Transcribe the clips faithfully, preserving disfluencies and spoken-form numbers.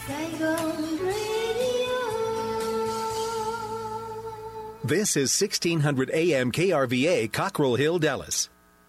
This is sixteen hundred A M K R V A, Cockrell Hill, Dallas.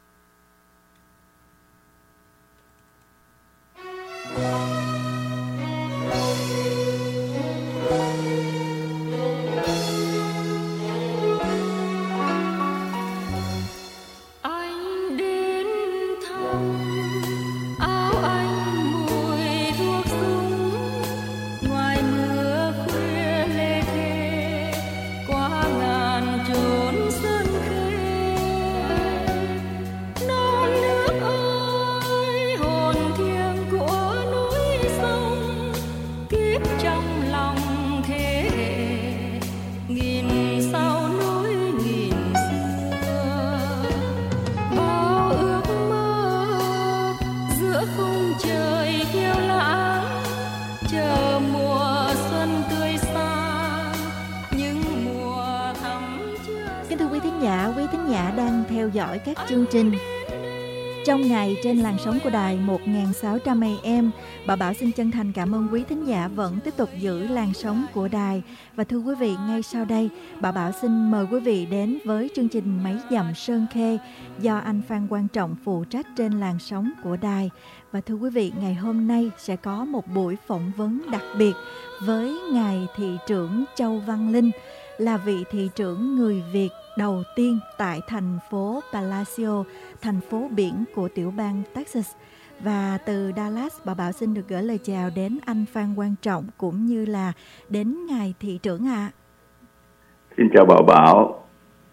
Dõi các chương trình trong ngày trên làn sóng của đài một nghìn sáu trăm A M. Bà Bảo xin chân thành cảm ơn quý thính giả vẫn tiếp tục giữ làn sóng của đài. Và thưa quý vị, ngay sau đây bà Bảo xin mời quý vị đến với chương trình Mấy Dặm Sơn Khê do anh Phan Quang Trọng phụ trách trên làn sóng của đài. Và thưa quý vị, ngày hôm nay sẽ có một buổi phỏng vấn đặc biệt với ngài thị trưởng Châu Văn Linh, là vị thị trưởng người Việt đầu tiên tại thành phố Palacio, thành phố biển của tiểu bang Texas. Và từ Dallas, bà Bảo xin được gửi lời chào đến anh Phan Quang Trọng cũng như là đến ngài thị trưởng ạ. À. Xin chào bà Bảo.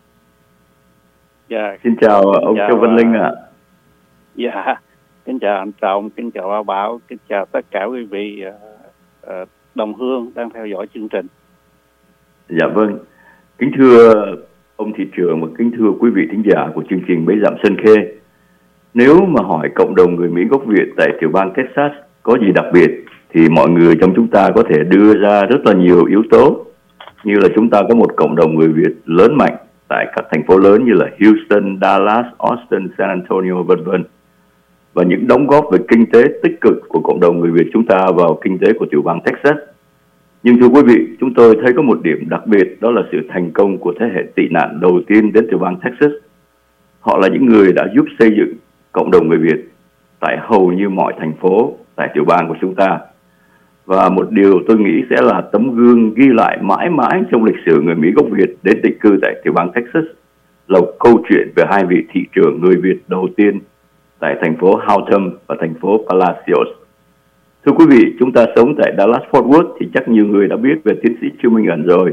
Dạ. Xin chào ông chào, Châu Văn Linh ạ. À. Dạ. Kính chào anh Trọng, kính chào bà Bảo, kính chào tất cả quý vị uh, uh, đồng hương đang theo dõi chương trình. Dạ vâng. Kính thưa ông thị trưởng và kính thưa quý vị thính giả của chương trình Mấy Dặm Sơn Khê. Nếu mà hỏi cộng đồng người Mỹ gốc Việt tại tiểu bang Texas có gì đặc biệt, thì mọi người trong chúng ta có thể đưa ra rất là nhiều yếu tố. Như là chúng ta có một cộng đồng người Việt lớn mạnh tại các thành phố lớn như là Houston, Dallas, Austin, San Antonio, vân vân. Và những đóng góp về kinh tế tích cực của cộng đồng người Việt chúng ta vào kinh tế của tiểu bang Texas. Nhưng thưa quý vị, chúng tôi thấy có một điểm đặc biệt, đó là sự thành công của thế hệ tị nạn đầu tiên đến tiểu bang Texas. Họ là những người đã giúp xây dựng cộng đồng người Việt tại hầu như mọi thành phố tại tiểu bang của chúng ta. Và một điều tôi nghĩ sẽ là tấm gương ghi lại mãi mãi trong lịch sử người Mỹ gốc Việt đến định cư tại tiểu bang Texas là câu chuyện về hai vị thị trưởng người Việt đầu tiên tại thành phố Houghton và thành phố Palacios. Thưa quý vị, chúng ta sống tại Dallas-Fort Worth thì chắc nhiều người đã biết về tiến sĩ Trương Minh Ẩn rồi.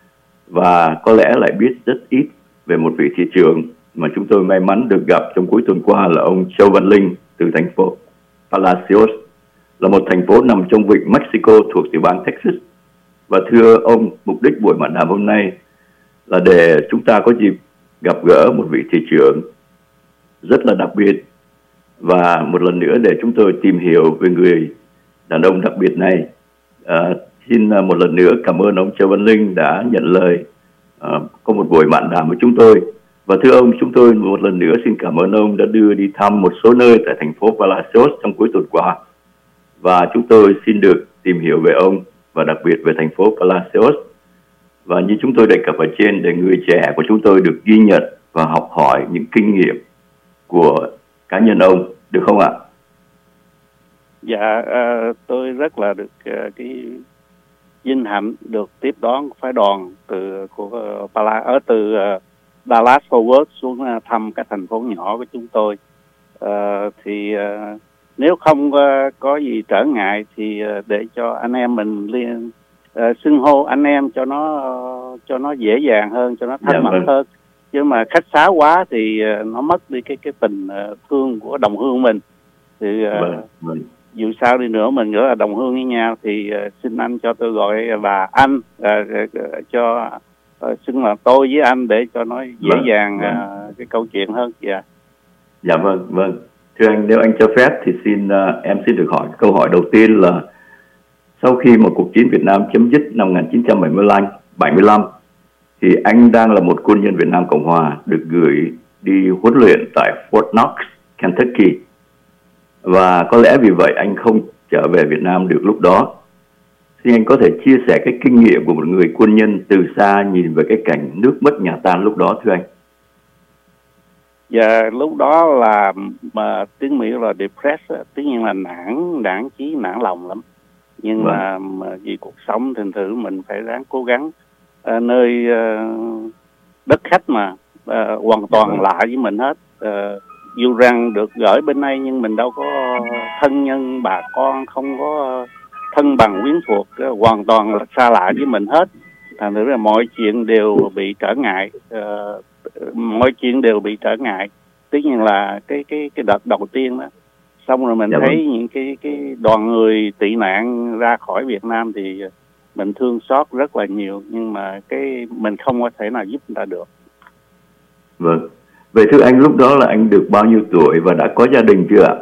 Và có lẽ lại biết rất ít về một vị thị trưởng mà chúng tôi may mắn được gặp trong cuối tuần qua là ông Châu Văn Linh từ thành phố Palacios, là một thành phố nằm trong vịnh Mexico thuộc tiểu bang Texas. Và thưa ông, mục đích buổi mạn đàm hôm nay là để chúng ta có dịp gặp gỡ một vị thị trưởng rất là đặc biệt, và một lần nữa để chúng tôi tìm hiểu về người đàn ông đặc biệt này. À, xin một lần nữa cảm ơn ông Châu Văn Linh đã nhận lời à, có một buổi mạn đàm với chúng tôi. Và thưa ông, chúng tôi một lần nữa xin cảm ơn ông đã đưa đi thăm một số nơi tại thành phố Palacios trong cuối tuần qua. Và chúng tôi xin được tìm hiểu về ông và đặc biệt về thành phố Palacios. Và như chúng tôi đề cập ở trên, để người trẻ của chúng tôi được ghi nhận và học hỏi những kinh nghiệm của cá nhân ông, được không ạ? Dạ, uh, tôi rất là được uh, cái vinh hạnh được tiếp đón phái đoàn từ của uh, Pala ở từ uh, Dallas Fort Worth xuống uh, thăm các thành phố nhỏ của chúng tôi. Uh, thì uh, nếu không uh, có gì trở ngại thì uh, để cho anh em mình liên uh, xưng hô anh em cho nó uh, cho nó dễ dàng hơn, cho nó thân dạ, mật vâng. hơn. Chứ mà khách sáo quá thì uh, nó mất đi cái cái tình uh, thương của đồng hương mình. Thì uh, vâng, vâng. dù sao đi nữa mình nữa là đồng hương với nhau, thì uh, xin anh cho tôi gọi bà anh, uh, uh, cho uh, xưng là tôi với anh để cho nó dễ vâng, dàng uh, vâng. cái câu chuyện hơn. Dạ. Dạ vâng, vâng. Thưa anh, nếu anh cho phép thì xin uh, em xin được hỏi câu hỏi đầu tiên là sau khi một cuộc chiến Việt Nam chấm dứt năm một nghìn chín trăm bảy mươi lăm thì anh đang là một quân nhân Việt Nam Cộng Hòa được gửi đi huấn luyện tại Fort Knox, Kentucky. Và có lẽ vì vậy anh không trở về Việt Nam được lúc đó. Xin anh có thể chia sẻ cái kinh nghiệm của một người quân nhân từ xa nhìn về cái cảnh nước mất nhà tan lúc đó thưa anh. Và lúc đó là mà tiếng Mỹ là depressed, tất nhiên là nản, nản chí, nản lòng lắm. Nhưng vâng. mà, mà vì cuộc sống thành thử mình phải ráng cố gắng. À, nơi uh, đất khách mà uh, hoàn toàn vâng. lạ với mình hết. Uh, dù rằng được gửi bên đây nhưng mình đâu có thân nhân, bà con, không có thân bằng quyến thuộc, uh, hoàn toàn là xa lạ với mình hết. Thành thử là mọi chuyện đều bị trở ngại. Uh, mọi chuyện đều bị trở ngại. Tất nhiên là cái cái cái đợt đầu tiên đó, xong rồi mình dạ thấy vâng. những cái cái đoàn người tị nạn ra khỏi Việt Nam thì mình thương xót rất là nhiều, nhưng mà cái mình không có thể nào giúp người ta được. Vâng. Vậy thưa anh, lúc đó là anh được bao nhiêu tuổi và đã có gia đình chưa ạ?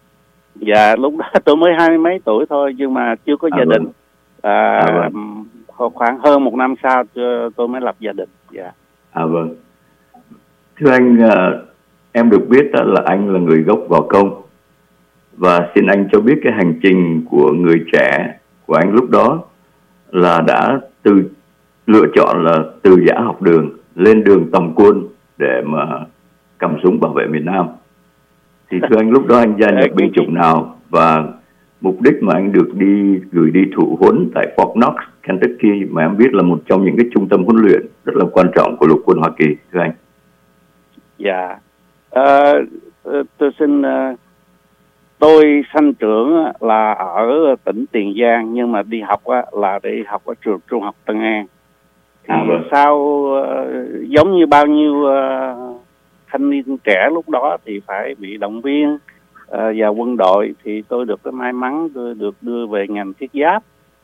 Dạ lúc đó tôi mới hai mươi mấy tuổi thôi, nhưng mà chưa có à, gia vâng. đình. À, à, vâng. Khoảng hơn một năm sau tôi mới lập gia đình. Dạ. À vâng. Thưa anh, em được biết là anh là người gốc Gò Công, và xin anh cho biết cái hành trình của người trẻ của anh lúc đó là đã từ lựa chọn là từ giã học đường lên đường tòng quân để mà cầm súng bảo vệ miền Nam. Thì thưa anh, lúc đó anh gia nhập binh chủng nào và mục đích mà anh được đi gửi đi thụ huấn tại Fort Knox, Kentucky, mà em biết là một trong những cái trung tâm huấn luyện rất là quan trọng của lục quân Hoa Kỳ, thưa anh? Dạ, à, tôi xin uh, tôi sanh trưởng là ở tỉnh Tiền Giang, nhưng mà đi học á, là đi học ở trường trung học Tân An. Thì à, vâng. sau uh, giống như bao nhiêu uh, thanh niên trẻ lúc đó thì phải bị động viên uh, vào quân đội, thì tôi được cái may mắn tôi được đưa về ngành thiết giáp,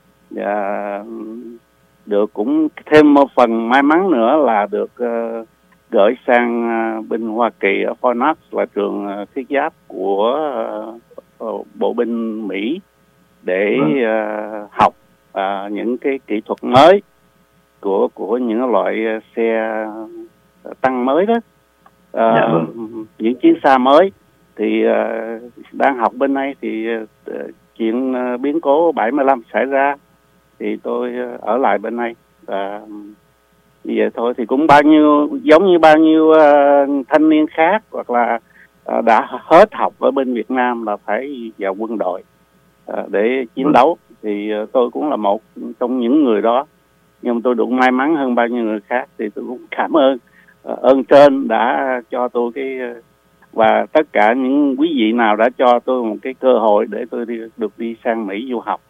và được cũng thêm một phần may mắn nữa là được uh, gửi sang uh, binh Hoa Kỳ ở Fort Knox, là trường uh, thiết giáp của uh, uh, bộ binh Mỹ, để uh, học uh, những cái kỹ thuật mới của của những loại uh, xe tăng mới đó, uh, dạ, vâng. những chiến xa mới. Thì uh, đang học bên này thì uh, chuyện uh, biến cố bảy mươi lăm xảy ra, thì tôi uh, ở lại bên này. Và uh, vậy thôi, thì cũng bao nhiêu giống như bao nhiêu uh, thanh niên khác, hoặc là uh, đã hết học ở bên Việt Nam là phải vào quân đội uh, để chiến đấu. Thì uh, tôi cũng là một trong những người đó, nhưng tôi được may mắn hơn bao nhiêu người khác. Thì tôi cũng cảm ơn uh, ơn trên đã cho tôi cái uh, và tất cả những quý vị nào đã cho tôi một cái cơ hội để tôi đi, được đi sang Mỹ du học.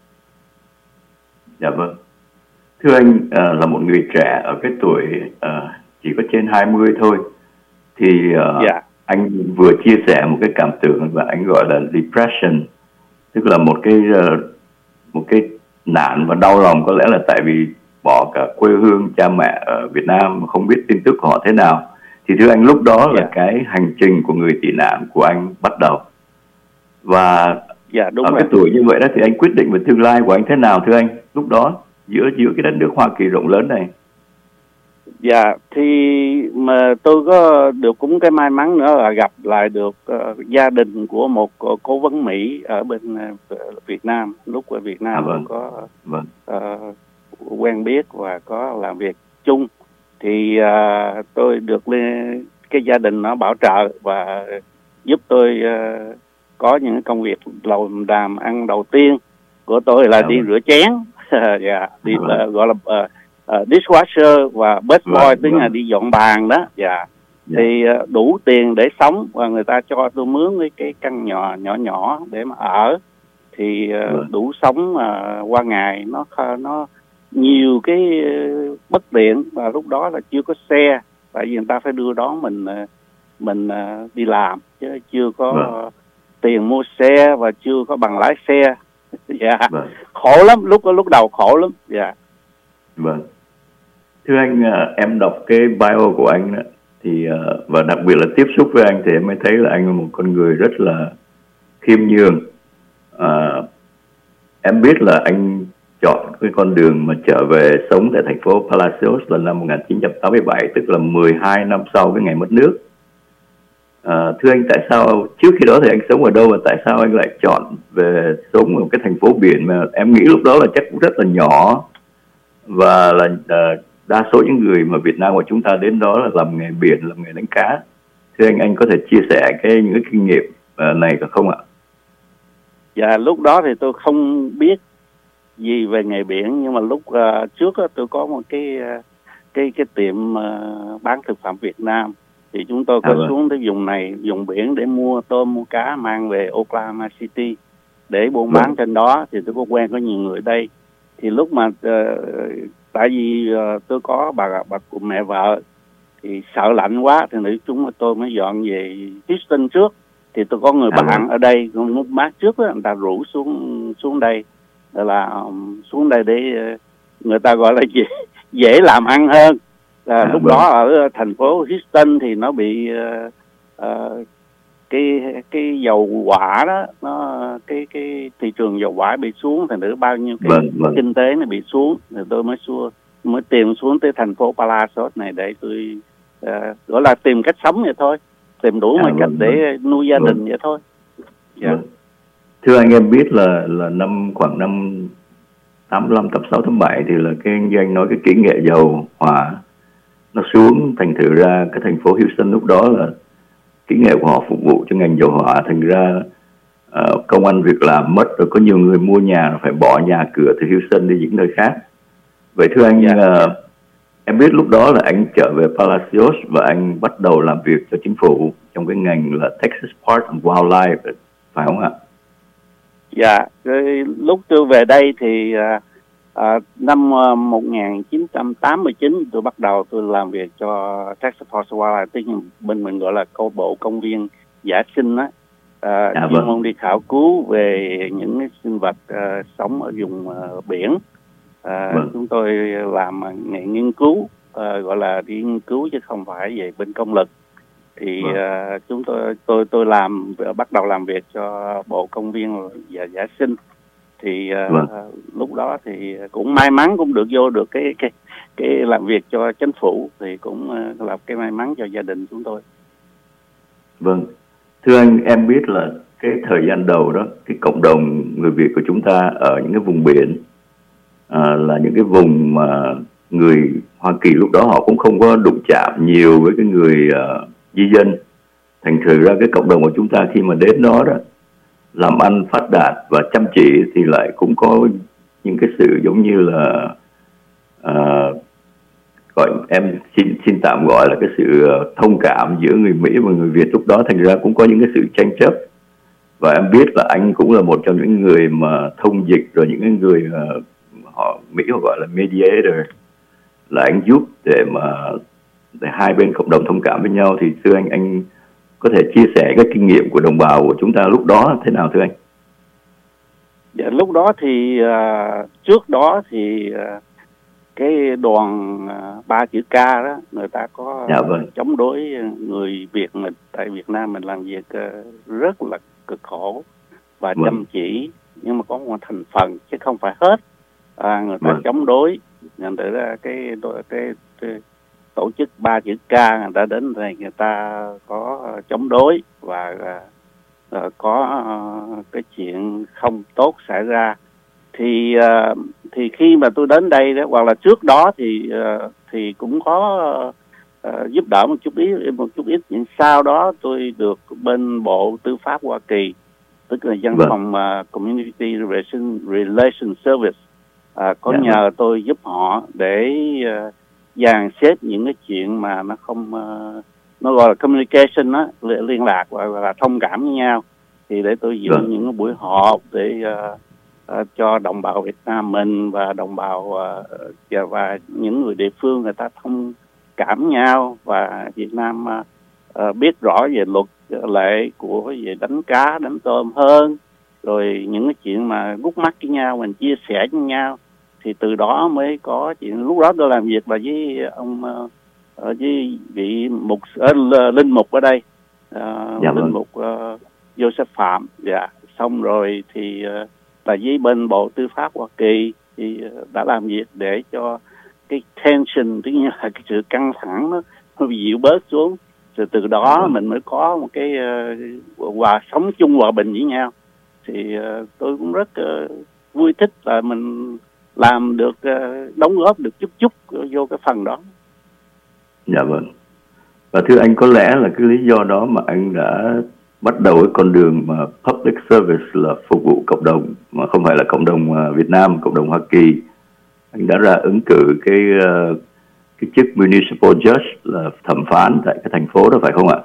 Dạ vâng. Thưa anh, uh, là một người trẻ ở cái tuổi uh, chỉ có trên hai mươi thôi, thì uh, dạ. anh vừa chia sẻ một cái cảm tưởng và anh gọi là depression, tức là một cái uh, một cái nản và đau lòng, có lẽ là tại vì bỏ cả quê hương cha mẹ ở Việt Nam mà không biết tin tức của họ thế nào. Thì thưa anh, lúc đó dạ. là cái hành trình của người tị nạn của anh bắt đầu, và dạ, đúng ở rồi. cái tuổi như vậy đó thì anh quyết định về tương lai của anh thế nào thưa anh lúc đó, giữa giữa cái đất nước Hoa Kỳ rộng lớn này? Dạ, thì mà tôi có được cũng cái may mắn nữa là gặp lại được uh, gia đình của một uh, cố vấn Mỹ ở bên uh, Việt Nam. Lúc ở Việt Nam à, vâng. có vâng. uh, quen biết và có làm việc chung. Thì uh, tôi được lên, cái gia đình nó bảo trợ và giúp tôi uh, có những công việc làm đàm ăn đầu tiên của tôi là à, đi vâng. rửa chén. Dạ, đi à, vâng. uh, gọi là uh, uh, dishwasher và busboy, vâng, tức vâng. là đi dọn bàn đó. Dạ. Dạ. Thì uh, đủ tiền để sống, và người ta cho tôi mướn cái, cái căn nhỏ nhỏ nhỏ để mà ở, thì uh, vâng. đủ sống uh, qua ngày. Nó nó nhiều cái uh, bất tiện, và lúc đó là chưa có xe, tại vì người ta phải đưa đón mình uh, mình uh, đi làm, chứ chưa có vâng. tiền mua xe và chưa có bằng lái xe. Dạ, vâng. khổ lắm, lúc lúc đầu khổ lắm. Dạ. Vâng. Thưa anh, em đọc cái bio của anh đó, thì và đặc biệt là tiếp xúc với anh thì em mới thấy là anh là một con người rất là khiêm nhường. À, em biết là anh chọn cái con đường mà trở về sống tại thành phố Palacios là năm một nghìn chín trăm tám mươi bảy, tức là mười hai năm sau cái ngày mất nước. À, thưa anh, tại sao trước khi đó thì anh sống ở đâu và tại sao anh lại chọn về sống ở cái thành phố biển mà em nghĩ lúc đó là chắc cũng rất là nhỏ, và là uh, đa số những người mà Việt Nam của chúng ta đến đó là làm nghề biển, làm nghề đánh cá. Thưa anh, anh có thể chia sẻ cái những cái kinh nghiệm uh, này được không ạ? Dạ, lúc đó thì tôi không biết gì về nghề biển, nhưng mà lúc uh, trước uh, tôi có một cái uh, cái cái tiệm uh, bán thực phẩm Việt Nam, thì chúng tôi có à, vâng. xuống tới vùng này, vùng biển để mua tôm, mua cá mang về Oklahoma City để buôn bán vâng. trên đó. Thì tôi có quen có nhiều người đây. Thì lúc mà uh, tại vì uh, tôi có bà bà của mẹ vợ thì sợ lạnh quá, thì nữ chúng tôi mới dọn về Houston trước. Thì tôi có người à, bạn vâng. ở đây lúc mát trước đó, người ta rủ xuống xuống đây là um, xuống đây để uh, người ta gọi là dễ, dễ làm ăn hơn. À, à, lúc vâng. đó ở thành phố Houston thì nó bị uh, uh, cái cái dầu hỏa đó, nó cái cái thị trường dầu hỏa bị xuống, thành thử bao nhiêu cái vâng, vâng. kinh tế nó bị xuống, rồi tôi mới xua mới tìm xuống tới thành phố Palacios này để tôi uh, gọi là tìm cách sống vậy thôi, tìm đủ à, mọi vâng, cách để vâng. nuôi gia vâng. đình vậy thôi. Dạ. Vâng. Thưa anh, em biết là là năm khoảng năm tám mươi lăm, tám mươi sáu, tám mươi bảy thì là cái như anh nói cái kỹ nghệ dầu hỏa nó xuống, thành thử ra cái thành phố Houston lúc đó là kỹ nghệ của họ phục vụ cho ngành dầu hỏa, thành ra uh, công ăn việc làm mất, rồi có nhiều người mua nhà phải bỏ nhà cửa từ Houston đi những nơi khác. Vậy thưa anh, uh, em biết lúc đó là anh trở về Palacios và anh bắt đầu làm việc cho chính phủ trong cái ngành là Texas Park and Wildlife, phải không ạ? Dạ, lúc tôi về đây thì uh, uh, năm uh, một nghìn chín trăm tám mươi chín tôi bắt đầu tôi làm việc cho Texas Park and Wildlife, tức bên mình gọi là câu bộ công viên giả sinh á, uh, à, chuyên vâng. môn đi khảo cứu về những cái sinh vật uh, sống ở vùng uh, biển. Uh, vâng. Chúng tôi làm nghề nghiên cứu, uh, gọi là đi nghiên cứu chứ không phải về bên công lực. Thì vâng. uh, chúng tôi tôi tôi làm bắt đầu làm việc cho bộ công viên và giả sinh. Thì uh, vâng. lúc đó thì cũng may mắn cũng được vô được cái cái cái làm việc cho chính phủ, thì cũng uh, là cái may mắn cho gia đình chúng tôi. Vâng, thưa anh, em biết là cái thời gian đầu đó, cái cộng đồng người Việt của chúng ta ở những cái vùng biển à, là những cái vùng mà người Hoa Kỳ lúc đó họ cũng không có đụng chạm nhiều với cái người uh, di dân, thành thử ra cái cộng đồng của chúng ta khi mà đến đó đó làm ăn phát đạt và chăm chỉ thì lại cũng có những cái sự giống như là uh, gọi em xin xin tạm gọi là cái sự thông cảm giữa người Mỹ và người Việt lúc đó, thành ra cũng có những cái sự tranh chấp. Và em biết là anh cũng là một trong những người mà thông dịch, rồi những cái người uh, họ Mỹ họ gọi là mediator, là anh giúp để mà để hai bên cộng đồng thông cảm với nhau. Thì thưa anh, anh có thể chia sẻ cái kinh nghiệm của đồng bào của chúng ta lúc đó thế nào thưa anh? Dạ, lúc đó thì uh, trước đó thì uh, cái đoàn uh, ba chữ K đó, người ta có dạ, vâng. chống đối người Việt mình. Tại Việt Nam mình làm việc uh, rất là cực khổ và vâng. chăm chỉ, nhưng mà có một thành phần chứ không phải hết. À, người ta vâng. chống đối, nhận tự ra cái, cái, cái tổ chức ba chữ K người ta đến đây, người ta có chống đối và uh, có uh, cái chuyện không tốt xảy ra. Thì uh, thì khi mà tôi đến đây đó, hoặc là trước đó thì uh, thì cũng có uh, giúp đỡ một chút ít một chút ít nhưng sau đó tôi được bên Bộ Tư pháp Hoa Kỳ, tức là văn vâng. phòng uh, Community Relation, Relation Service uh, có dạ, nhờ vâng. tôi giúp họ để uh, dàn xếp những cái chuyện mà nó không uh, nó gọi là communication á, liên lạc và là thông cảm với nhau. Thì để tôi dự vâng. những cái buổi họp để uh, uh, cho đồng bào Việt Nam mình và đồng bào uh, và, và những người địa phương người ta thông cảm nhau, và Việt Nam uh, uh, biết rõ về luật lệ của về đánh cá, đánh tôm hơn, rồi những cái chuyện mà gút mắt với nhau mình chia sẻ với nhau. Thì từ đó mới có chuyện. Lúc đó tôi làm việc là với ông uh, với vị mục uh, linh mục ở đây, uh, dạ, linh vâng. mục uh, Joseph Phạm. Dạ, xong rồi thì uh, là với bên Bộ Tư pháp Hoa Kỳ thì uh, đã làm việc để cho cái tension, tức là cái sự căng thẳng nó, nó dịu bớt xuống. từ từ đó dạ. mình mới có một cái uh, hòa sống chung hòa bình với nhau. Thì uh, tôi cũng rất uh, vui thích là mình làm được, uh, đóng góp được chút chút vô cái phần đó. Dạ vâng. Và thưa anh, có lẽ là cái lý do đó mà anh đã bắt đầu cái con đường mà public service, là phục vụ cộng đồng, mà không phải là cộng đồng Việt Nam, cộng đồng Hoa Kỳ. Anh đã ra ứng cử cái uh, cái chức municipal judge, là thẩm phán tại cái thành phố đó, phải không ạ?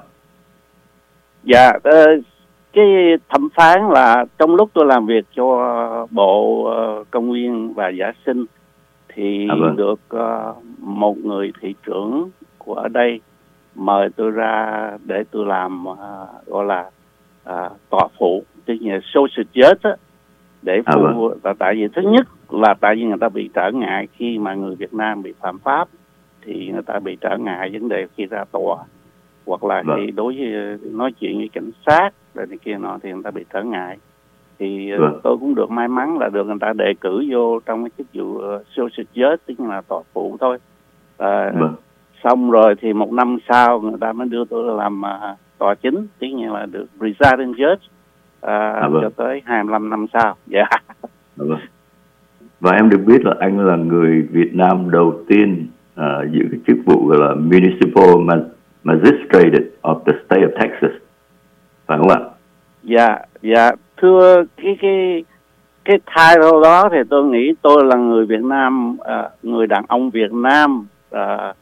Dạ, uh, cái thẩm phán là trong lúc tôi làm việc cho Bộ uh, Công viên và Vệ sinh thì à, vâng. được uh, một người thị trưởng của ở đây mời tôi ra để tôi làm uh, gọi là uh, tòa phụ, tức là social judge á, để phụ. À, vâng. Tại vì thứ nhất là tại vì người ta bị trở ngại khi mà người Việt Nam bị phạm pháp, thì người ta bị trở ngại vấn đề khi ra tòa, hoặc là vâng. khi đối với nói chuyện với cảnh sát rồi này kia nọ thì người ta bị trở ngại. Thì vâng. tôi cũng được may mắn là được người ta đề cử vô trong cái chức vụ uh, social judge, tức là tòa phụ thôi. À, vâng. Xong rồi thì một năm sau người ta mới đưa tôi làm uh, tòa chính, tức là được presiding judge, uh, à, vâng. cho tới hai mươi lăm năm sau. Dạ. Yeah. Vâng. Và em được biết là anh là người Việt Nam đầu tiên uh, giữ cái chức vụ gọi là municipal magistrate of the state of Texas, phải không ạ? Dạ, dạ. Thưa cái cái cái title đó thì tôi nghĩ tôi là người Việt Nam, uh, người đàn ông Việt Nam uh,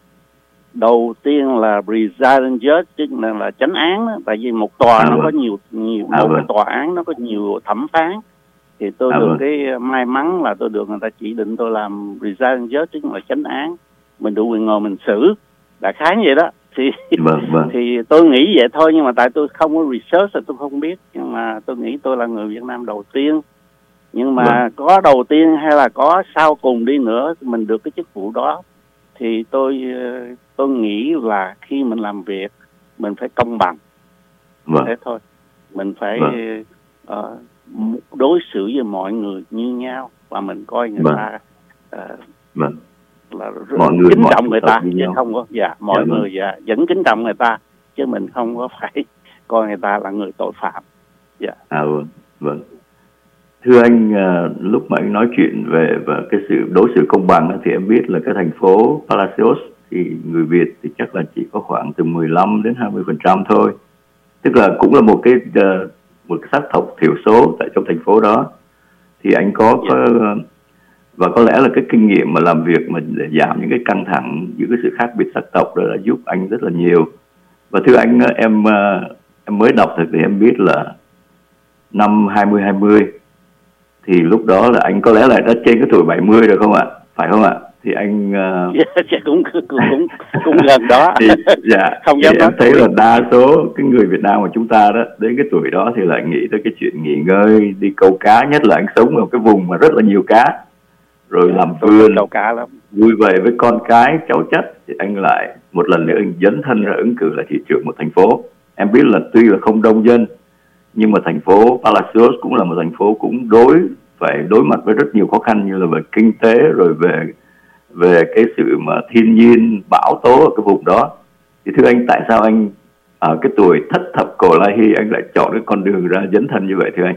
đầu tiên là presiding judge, tức là, là chánh án đó. Tại vì một tòa à, nó vâng. có nhiều nhiều à, một vâng. cái tòa án nó có nhiều thẩm phán, thì tôi à, được vâng. cái may mắn là tôi được người ta chỉ định tôi làm presiding judge, tức là chánh án, mình đủ quyền ngồi mình xử, đại khái như vậy đó. Thì vâng, vâng. thì tôi nghĩ vậy thôi, nhưng mà tại tôi không có research thì tôi không biết, nhưng mà tôi nghĩ tôi là người Việt Nam đầu tiên. Nhưng mà vâng. có đầu tiên hay là có sau cùng đi nữa mình được cái chức vụ đó, thì tôi tôi nghĩ là khi mình làm việc mình phải công bằng. Vâng. Thế thôi, mình phải vâng. uh, đối xử với mọi người như nhau, và mình coi người vâng. ta uh, vâng. là mọi người kính trọng người ta, chứ không có dạ mọi dạ, người dạ vẫn kính trọng người ta, chứ mình không có phải coi người ta là người tội phạm. Dạ. À vâng, vâng. Thưa anh, uh, lúc mà anh nói chuyện về và cái sự đối xử công bằng thì em biết là cái thành phố Palacios thì người Việt thì chắc là chỉ có khoảng từ mười lăm đến hai mươi phần trăm thôi, tức là cũng là một cái uh, một cái sắc tộc thiểu số tại trong thành phố đó. Thì anh có, dạ. có uh, và có lẽ là cái kinh nghiệm mà làm việc mà để giảm những cái căng thẳng giữa cái sự khác biệt sắc tộc đó đã giúp anh rất là nhiều. Và thưa anh, em em mới đọc được thì em biết là năm hai mươi hai mươi thì lúc đó là anh có lẽ là đã trên cái tuổi bảy mươi rồi không ạ? Phải không ạ? Thì anh uh... yeah, cũng cũng cũng cũng gần đó. Thì, dạ, không dám thì em thấy là đa số cái người Việt Nam của chúng ta đó đến cái tuổi đó thì lại nghĩ tới cái chuyện nghỉ ngơi, đi câu cá, nhất là anh sống ở cái vùng mà rất là nhiều cá, rồi làm vườn, vui vẻ với con cái, cháu chất, thì anh lại một lần nữa anh dấn thân ra ứng cử là thị trưởng một thành phố. Em biết là tuy là không đông dân, nhưng mà thành phố Palacios cũng là một thành phố cũng đối phải đối mặt với rất nhiều khó khăn, như là về kinh tế, rồi về về cái sự mà thiên nhiên bão tố ở cái vùng đó. Thì thưa anh, tại sao anh ở cái tuổi thất thập cổ lai hy anh lại chọn cái con đường ra dấn thân như vậy thưa anh?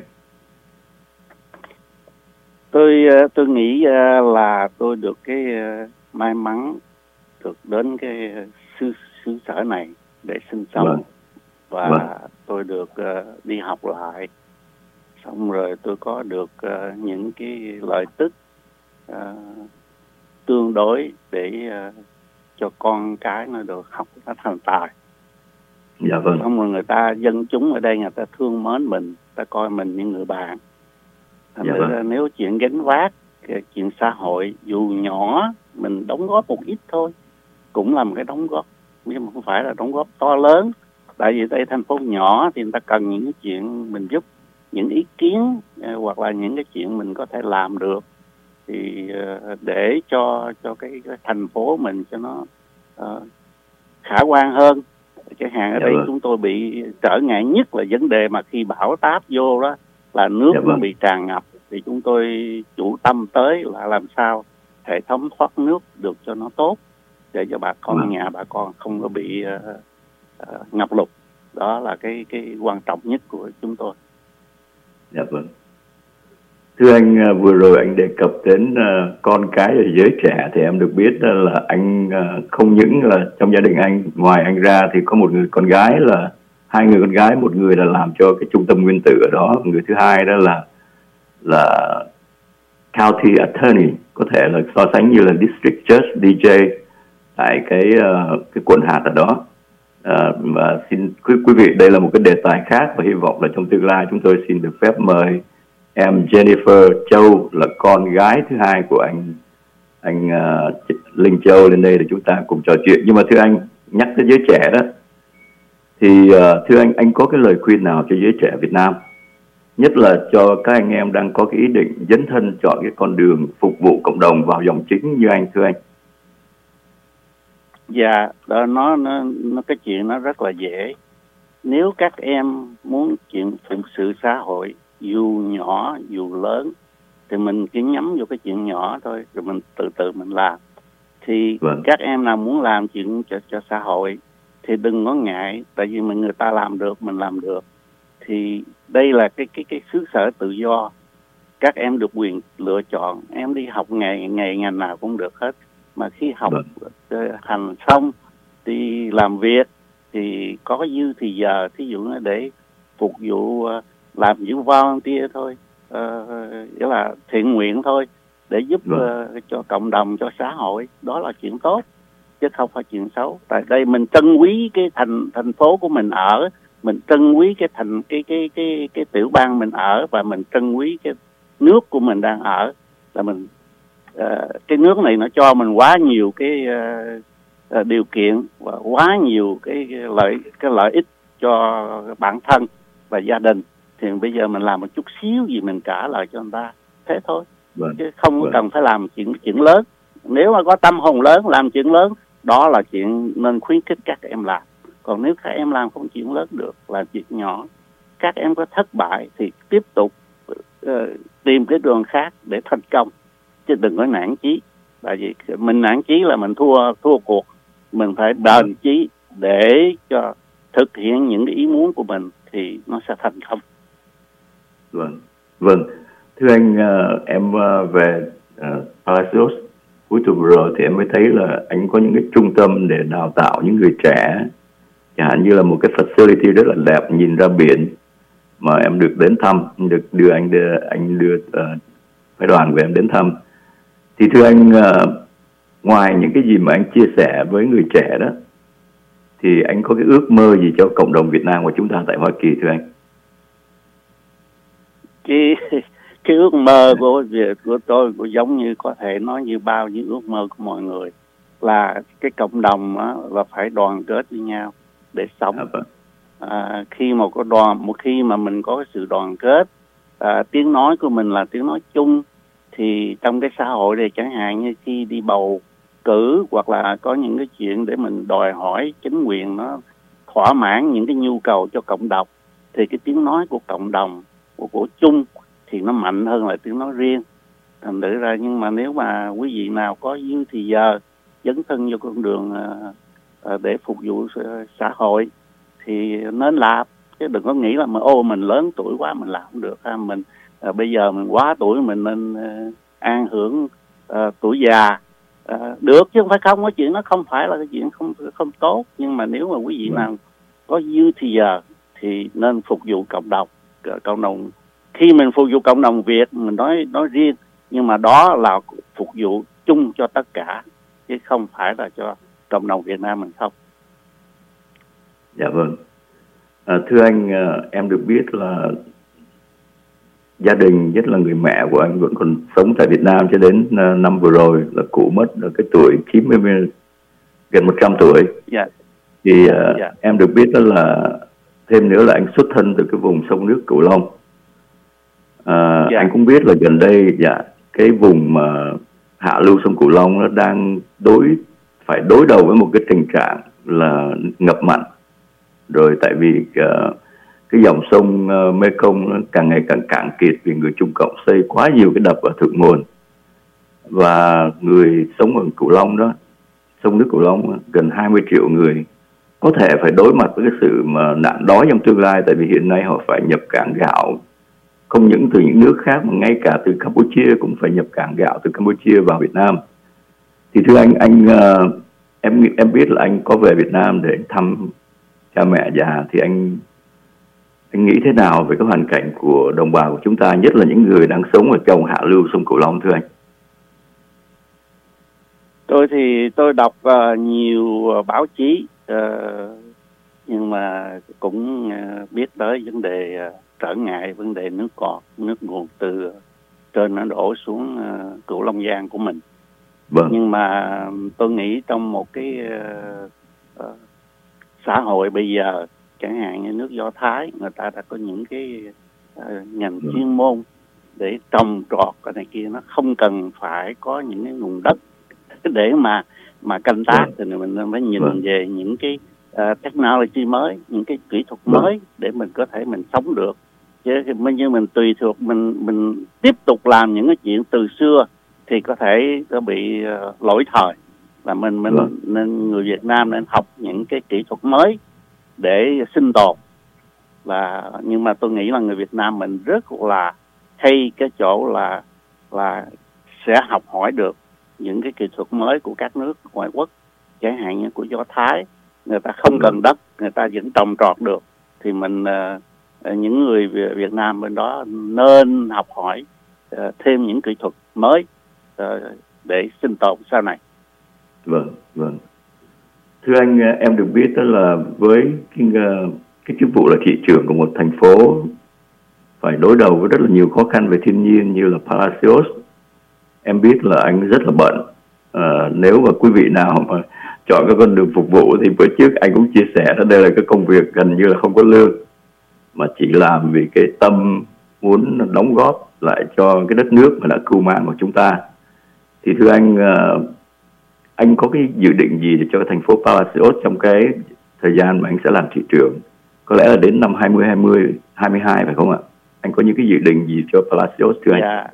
Tôi tôi nghĩ là tôi được cái may mắn được đến cái xứ xứ sở này để sinh sống. Vâng. Và vâng. tôi được đi học lại, xong rồi tôi có được những cái lợi tức uh, tương đối để uh, cho con cái nó được học nó thành tài. Dạ vâng. Xong rồi người ta, dân chúng ở đây người ta thương mến mình, ta coi mình như người bạn. Thành dạ vâng. Nếu chuyện gánh vác, chuyện xã hội dù nhỏ mình đóng góp một ít thôi cũng là một cái đóng góp, nhưng mà không phải là đóng góp to lớn. Tại vì đây thành phố nhỏ thì người ta cần những cái chuyện mình giúp, những ý kiến hoặc là những cái chuyện mình có thể làm được, thì để cho cho cái, cái thành phố mình cho nó uh, khả quan hơn. Chẳng hạn ở dạ đây vâng. chúng tôi bị trở ngại nhất là vấn đề mà khi bão táp vô đó là nước dạ vâng. nó bị tràn ngập, thì chúng tôi chủ tâm tới là làm sao hệ thống thoát nước được cho nó tốt, để cho bà con vâng. nhà bà con không có bị uh, uh, ngập lụt. Đó là cái cái quan trọng nhất của chúng tôi. Dạ vâng. Thưa anh, vừa rồi anh đề cập đến uh, con cái ở giới trẻ, thì em được biết uh, là anh uh, không những là trong gia đình anh, ngoài anh ra thì có một người con gái, là hai người con gái, một người là làm cho cái trung tâm nguyên tử ở đó, người thứ hai đó là là county attorney, có thể là so sánh như là district judge D J tại cái uh, cái quận hạt ở đó. Uh, và xin quý, quý vị, đây là một cái đề tài khác, và hy vọng là trong tương lai chúng tôi xin được phép mời em Jennifer Châu, là con gái thứ hai của anh anh uh, Linh Châu, lên đây để chúng ta cùng trò chuyện. Nhưng mà thưa anh, nhắc tới giới trẻ đó, thì uh, thưa anh, anh có cái lời khuyên nào cho giới trẻ Việt Nam, nhất là cho các anh em đang có cái ý định dấn thân chọn cái con đường phục vụ cộng đồng vào dòng chính như anh, thưa anh? Dạ, đó, nó, nó, nó cái chuyện nó rất là dễ. Nếu các em muốn chuyện phụng sự xã hội, dù nhỏ dù lớn, thì mình chỉ nhắm vô cái chuyện nhỏ thôi, rồi mình từ từ mình làm. Thì vâng. Các em nào muốn làm chuyện cho, cho xã hội thì đừng có ngại, tại vì mình người ta làm được, mình làm được. Thì đây là cái cái cái xứ sở tự do, các em được quyền lựa chọn. Em đi học ngày ngày ngành nào cũng được hết, mà khi học vâng. hành xong đi làm việc thì có dư thì giờ, thí dụ như để phục vụ làm những volunteer thôi, uh, nghĩa là thiện nguyện thôi, để giúp vâng. uh, cho cộng đồng, cho xã hội, đó là chuyện tốt chứ không phải chuyện xấu. Tại đây mình trân quý cái thành thành phố của mình ở, mình trân quý cái thành cái cái cái cái tiểu bang mình ở, và mình trân quý cái nước của mình đang ở. Là mình uh, cái nước này nó cho mình quá nhiều cái uh, uh, điều kiện và quá nhiều cái, cái lợi cái lợi ích cho bản thân và gia đình. Thì bây giờ mình làm một chút xíu gì mình trả lại cho người ta, thế thôi. Vâng. Chứ không vâng. cần phải làm chuyện chuyện lớn. Nếu mà có tâm hồn lớn, làm chuyện lớn, đó là chuyện nên khuyến khích các em làm. Còn nếu các em làm không chuyện lớn được, làm chuyện nhỏ, các em có thất bại thì tiếp tục uh, tìm cái đường khác để thành công, chứ đừng có nản chí. Tại vì mình nản chí là mình thua thua cuộc. Mình phải bền chí để cho thực hiện những cái ý muốn của mình thì nó sẽ thành công. Vâng, vâng. Thưa anh, uh, em uh, về uh, Palacios cuối tuần vừa rồi thì em mới thấy là anh có những cái trung tâm để đào tạo những người trẻ, chẳng hạn như là một cái facility rất là đẹp nhìn ra biển mà em được đến thăm, được đưa anh đưa anh đưa uh, phái đoàn của em đến thăm. Thì thưa anh, uh, ngoài những cái gì mà anh chia sẻ với người trẻ đó, thì anh có cái ước mơ gì cho cộng đồng Việt Nam của chúng ta tại Hoa Kỳ, thưa anh? Cái cái ước mơ của của tôi cũng giống như có thể nói như bao nhiêu ước mơ của mọi người, là cái cộng đồng đó, là phải đoàn kết với nhau để sống. À, khi mà có đoàn, một khi mà mình có cái sự đoàn kết, à, tiếng nói của mình là tiếng nói chung, thì trong cái xã hội này, chẳng hạn như khi đi bầu cử hoặc là có những cái chuyện để mình đòi hỏi chính quyền nó thỏa mãn những cái nhu cầu cho cộng đồng, thì cái tiếng nói của cộng đồng, của, của chung thì nó mạnh hơn là tiếng nói riêng. Thành thử ra, nhưng mà nếu mà quý vị nào có dư thì giờ dấn thân vô con đường uh, uh, để phục vụ xã hội thì nên làm, chứ đừng có nghĩ là mà ô mình lớn tuổi quá mình làm không được ha. Mình uh, bây giờ mình quá tuổi mình nên uh, an hưởng uh, tuổi già uh, được, chứ không phải không. Có chuyện nó không phải là cái chuyện không không tốt, nhưng mà nếu mà quý vị nào có dư thì giờ thì nên phục vụ cộng đồng. Cộng đồng khi mình phục vụ cộng đồng Việt, mình nói nói riêng, nhưng mà đó là phục vụ chung cho tất cả, chứ không phải là cho cộng đồng Việt Nam mình không. Dạ vâng. À, thưa anh, em được biết là gia đình, nhất là người mẹ của anh vẫn còn sống tại Việt Nam cho đến năm vừa rồi, là cụ mất ở cái tuổi chín mươi, gần một trăm tuổi. Dạ. Thì uh, dạ. em được biết đó là thêm nữa là anh xuất thân từ cái vùng sông nước Cửu Long. À, dạ. Anh cũng biết là gần đây dạ, cái vùng mà hạ lưu sông Cửu Long nó đang đối phải đối đầu với một cái tình trạng là ngập mặn. Rồi tại vì uh, cái dòng sông uh, Mekong nó càng ngày càng cạn kiệt vì người Trung Cộng xây quá nhiều cái đập ở thượng nguồn. Và người sống ở Cửu Long đó, sông nước Cửu Long gần hai mươi triệu người có thể phải đối mặt với cái sự mà nạn đói trong tương lai, tại vì hiện nay họ phải nhập cảng gạo không những từ những nước khác mà ngay cả từ Campuchia cũng phải nhập cảng gạo từ Campuchia vào Việt Nam. Thì thưa anh, anh uh, em em biết là anh có về Việt Nam để thăm cha mẹ già, thì anh anh nghĩ thế nào về cái hoàn cảnh của đồng bào của chúng ta, nhất là những người đang sống ở trong hạ lưu sông Cửu Long, thưa anh? Tôi thì tôi đọc uh, nhiều uh, báo chí, uh, nhưng mà cũng uh, biết tới vấn đề uh, trở ngại vấn đề nước ngọt, nước nguồn từ trên nó đổ xuống uh, Cửu Long Giang của mình. Vâng. Nhưng mà tôi nghĩ trong một cái uh, uh, xã hội bây giờ, chẳng hạn như nước Do Thái, người ta đã có những cái uh, ngành vâng. chuyên môn để trồng trọt cái này kia, nó không cần phải có những cái nguồn đất để mà mà canh tác. Vâng. Thì mình phải nhìn vâng. về những cái uh, technology mới, những cái kỹ thuật vâng. mới để mình có thể mình sống được. Chứ như mình tùy thuộc mình mình tiếp tục làm những cái chuyện từ xưa thì có thể có bị uh, lỗi thời. Là mình mình vâng. nên người Việt Nam nên học những cái kỹ thuật mới để sinh tồn. Và nhưng mà tôi nghĩ là người Việt Nam mình rất là hay cái chỗ là là sẽ học hỏi được những cái kỹ thuật mới của các nước ngoại quốc, chẳng hạn như của Do Thái, người ta không cần đất, người ta vẫn trồng trọt được. Thì mình uh, những người Việt Nam bên đó nên học hỏi uh, thêm những kỹ thuật mới uh, để sinh tồn sau này. Vâng, vâng. Thưa anh, em được biết đó là với cái, cái chức vụ là thị trưởng của một thành phố phải đối đầu với rất là nhiều khó khăn về thiên nhiên như là Palacios. Em biết là anh rất là bận. À, nếu mà quý vị nào mà chọn cái con đường phục vụ thì bữa trước anh cũng chia sẻ đó, đây là cái công việc gần như là không có lương, mà chỉ làm vì cái tâm muốn đóng góp lại cho cái đất nước mà đã cưu mang của chúng ta. Thì thưa anh, uh, anh có cái dự định gì để cho thành phố Palacios trong cái thời gian mà anh sẽ làm thị trưởng? Có lẽ là đến năm hai mươi hai mươi, hai mươi hai phải không ạ? Anh có những cái dự định gì cho Palacios thưa anh? Dạ.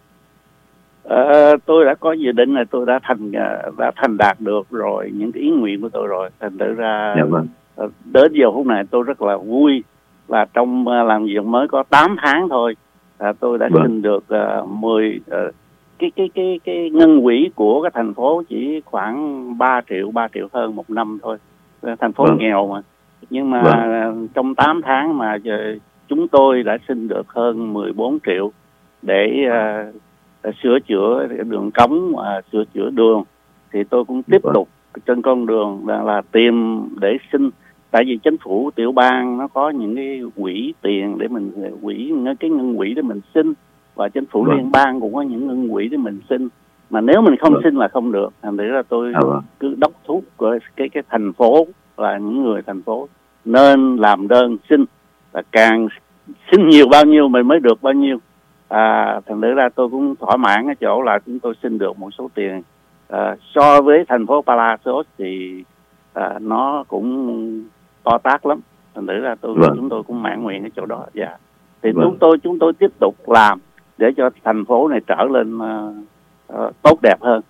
Ờ, tôi đã có dự định là tôi đã thành đã thành đạt được rồi những cái ý nguyện của tôi rồi. Thành thử ra dạ, vâng. đến giờ phút này tôi rất là vui là trong làm việc mới có tám tháng thôi, à, tôi đã vâng. xin được uh, mười uh, cái cái cái cái ngân quỹ của cái thành phố chỉ khoảng ba triệu ba triệu hơn một năm thôi. Thành phố vâng. nghèo mà, nhưng mà vâng. trong tám tháng mà uh, chúng tôi đã xin được hơn mười bốn triệu để uh, sửa chữa đường cống, uh, sửa chữa đường. Thì tôi cũng tiếp vâng. tục trên con đường là, là tìm để xin, tại vì chính phủ tiểu bang nó có những cái quỹ tiền để mình quỹ cái ngân quỹ để mình xin, và chính phủ vâng. liên bang cũng có những ngân quỹ để mình xin, mà nếu mình không vâng. xin là không được. Thành ra là tôi à, vâng. cứ đốc thúc của cái cái thành phố, là những người thành phố nên làm đơn xin, là càng xin nhiều bao nhiêu mình mới được bao nhiêu. À, thành ra là tôi cũng thỏa mãn ở chỗ là chúng tôi xin được một số tiền à, so với thành phố Palacios thì à, nó cũng to tát lắm. Thành thử là tôi vâng. chúng tôi cũng mãn nguyện ở chỗ đó. Dạ. Thì vâng. chúng tôi chúng tôi tiếp tục làm để cho thành phố này trở lên uh, uh, tốt đẹp hơn.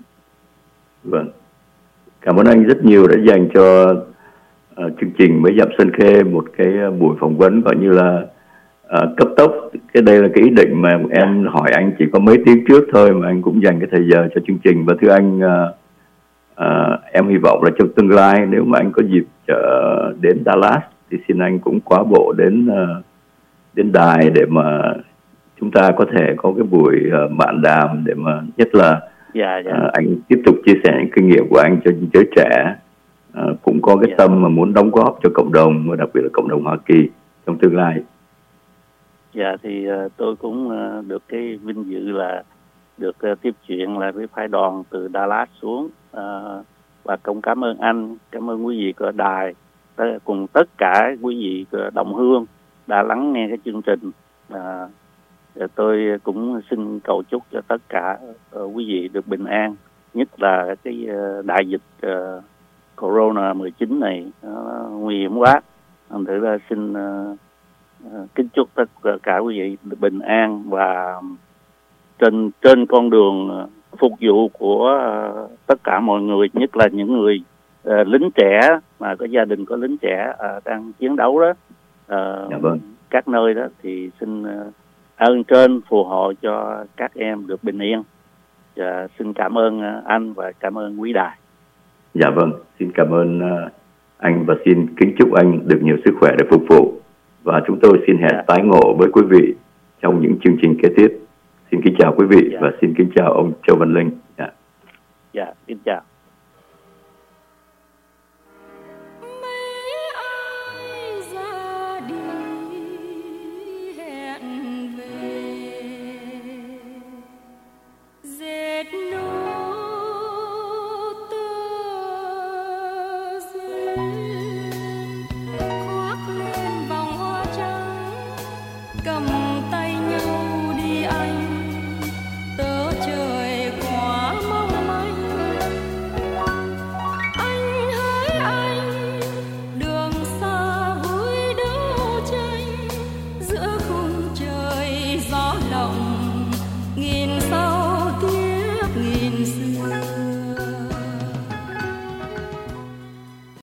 Vâng. Cảm ơn anh rất nhiều đã dành cho uh, chương trình Mấy Dặm Sơn Khê một cái uh, buổi phỏng vấn gọi như là uh, cấp tốc. Cái đây là cái ý định mà em hỏi anh chỉ có mấy tiếng trước thôi, mà anh cũng dành cái thời giờ cho chương trình. Và thưa anh, uh, uh, em hy vọng là trong tương lai nếu mà anh có dịp uh, đến Dallas thì xin anh cũng quá bộ đến uh, đến đài để mà chúng ta có thể có cái buổi uh, bạn đàm để mà nhất là dạ, dạ. Uh, anh tiếp tục chia sẻ những kinh nghiệm của anh cho những giới trẻ uh, cũng có cái dạ. tâm mà muốn đóng góp cho cộng đồng, và đặc biệt là cộng đồng Hoa Kỳ trong tương lai. Dạ thì uh, tôi cũng uh, được cái vinh dự là được uh, tiếp chuyện là với phái đoàn từ Dallas xuống, uh, và cũng cảm ơn anh, cảm ơn quý vị của đài t- cùng tất cả quý vị của đồng hương đã lắng nghe cái chương trình. À, tôi cũng xin cầu chúc cho tất cả uh, quý vị được bình an, nhất là cái uh, đại dịch uh, corona mười chín này uh, nguy hiểm quá. Thành thử ra xin uh, uh, kính chúc tất cả quý vị được bình an, và trên trên con đường phục vụ của uh, tất cả mọi người, nhất là những người uh, lính trẻ mà có gia đình có lính trẻ à, đang chiến đấu đó, à, dạ vâng. các nơi đó, thì xin ơn trên phù hộ cho các em được bình yên. Và xin cảm ơn anh và cảm ơn quý đài. Dạ vâng, xin cảm ơn anh và xin kính chúc anh được nhiều sức khỏe để phục vụ. Và chúng tôi xin hẹn dạ. tái ngộ với quý vị trong những chương trình kế tiếp. Xin kính chào quý vị dạ. và xin kính chào ông Châu Văn Linh. Dạ, dạ kính chào.